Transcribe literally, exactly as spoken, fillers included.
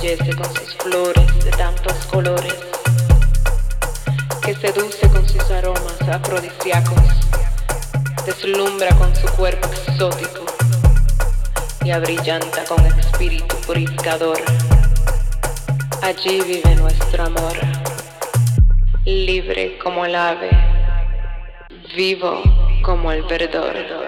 embellece con sus flores de tantos colores, que seduce con sus aromas afrodisíacos, deslumbra con su cuerpo exótico y abrillanta con espíritu purificador. Allí vive nuestro amor, libre como el ave, vivo como el verdor.